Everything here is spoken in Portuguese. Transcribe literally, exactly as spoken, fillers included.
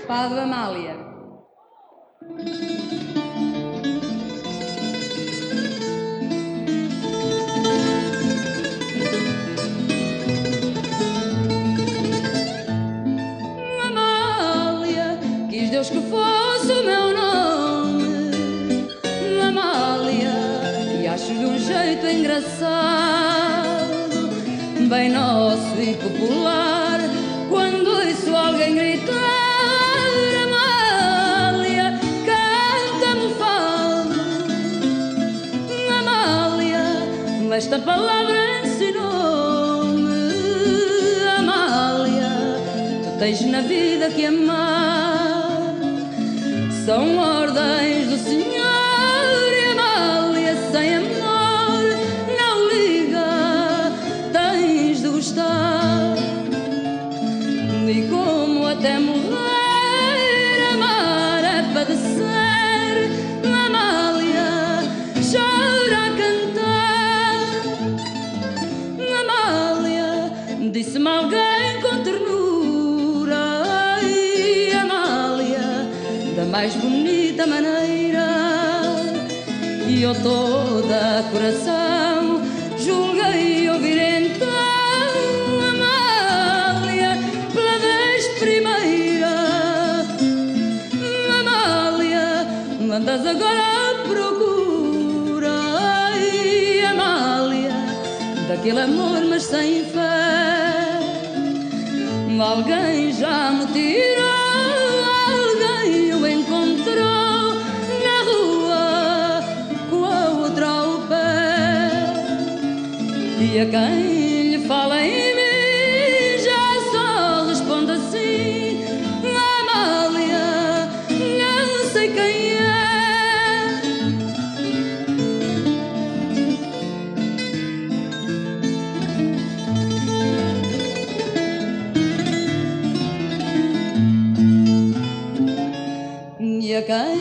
Fado Amália. Amália, quis Deus que fosse o meu nome, Amália, e acho de um jeito engraçado, bem nosso e popular, quando ouço alguém gritar: Amália, canta-me o fado. Amália, esta palavra ensinou-me. Amália, tu tens na vida que amar, são ordens do Senhor. E Amália, sem amor não liga, tens de gostar. E como até morrer amar é padecer, Amália, chora a cantar. Amália, disse-me alguém com ternura: ai, Amália, da mais bonita maneira. E eu toda coração julguei ouvir então: Amália, pela vez primeira. Amália, andas agora à procura, ai, Amália, daquele amor mas sem fé. Alguém já me tirou, alguém o encontrou na rua com a outra ao pé. E a quem lhe fala em mim já só responde assim: Amália, não sei quem é. E a quem